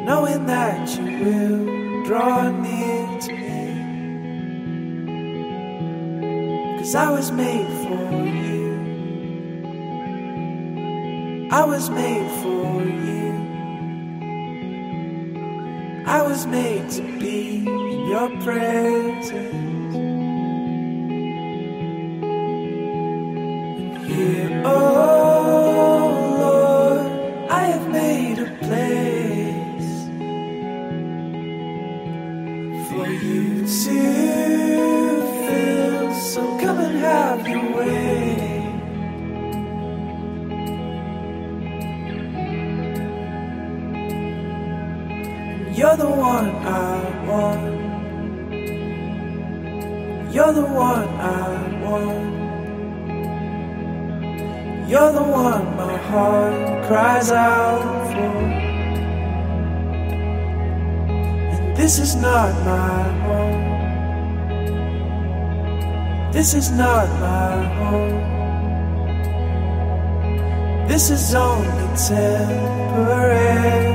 knowing that you will draw near to me. 'Cause I was made for you. I was made for you. I was made to be in your presence. And here, oh Lord, I have made a place for you to fill. So come and have your way. You're the one I want. You're the one I want. You're the one my heart cries out for. And this is not my home. This is not my home. This is only temporary.